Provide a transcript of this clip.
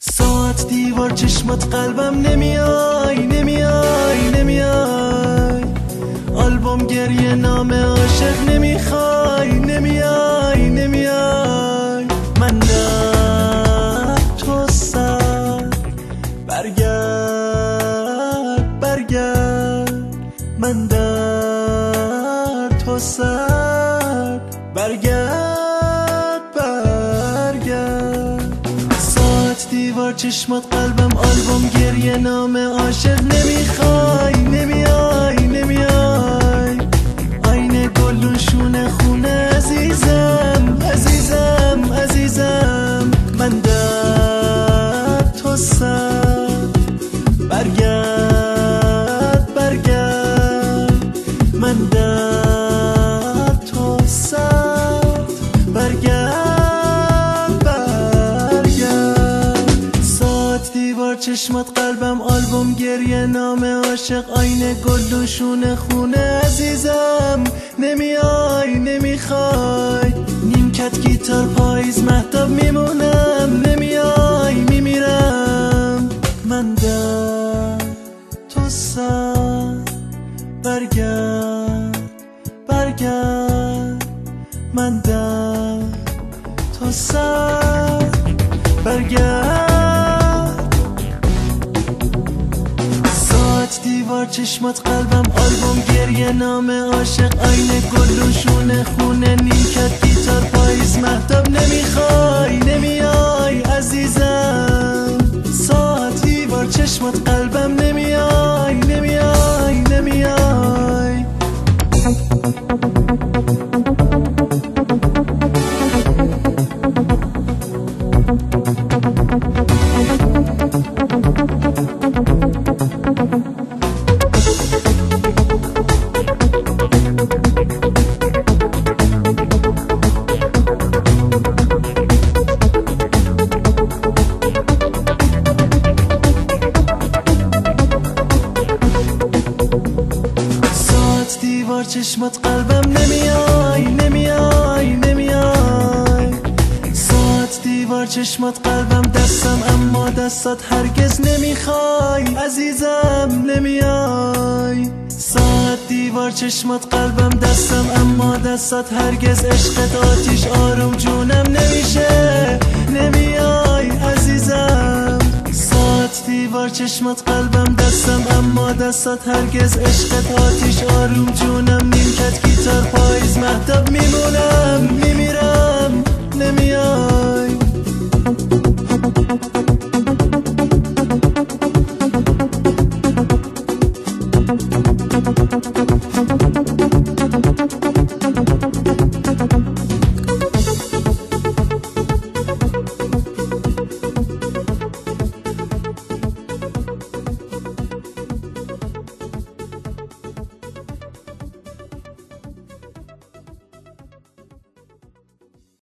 ساعت دیوار چشمات قلبم نمیای نمیای نمیای آلبوم گریه نام عاشق نمیخوای نمیای نمیای من در تو سر برگرد برگرد من در تو سر برگرد برگرد ساعت دیوار چشمات قلبم آلبوم گریه نام عاشق نمیخوای نمیای نمیای آینه گلون شونه خونه عزیزم عزیزم عزیزم من در تو سر برگرد برگرد من در تو سر برگرد برگرد ساعت دیوار چشمات قلبم آلبوم گریه نام عاشق آینه گلون شونه خونه عزیزم نمیای نمیخوای نیمکت گیتار پاییز مهتاب میمونم نمیای میمیرم من در تو سر برگرد برگرد من در تو سر برگرد ساعت دیوار چشمات قلبم آلبوم گریه نام عاشق آینه گلون شونه خونه نیمکت گیتار پاییز مهتاب نمیخوای نمیای عزیزم ساعت دیوار چشمات قلبم نمیای نمیای نمیای دیوار چشمات قلبم نمیای نمیای نمیای ساعت دیوار چشمات قلبم دستم اما دستات هرگز نمیخوای عزیزم نمیای ساعت دیوار چشمات قلبم دستم اما دستات هرگز عشقت آتیش آروم جونم نمیشه نمیای عزیزم ساعت دیوار چشمات قلبم دستم اما دستات هرگز عشقت آتیش آروم جونم نیمکت گیتار پاییز مهتاب میمونم میمیرم نمیای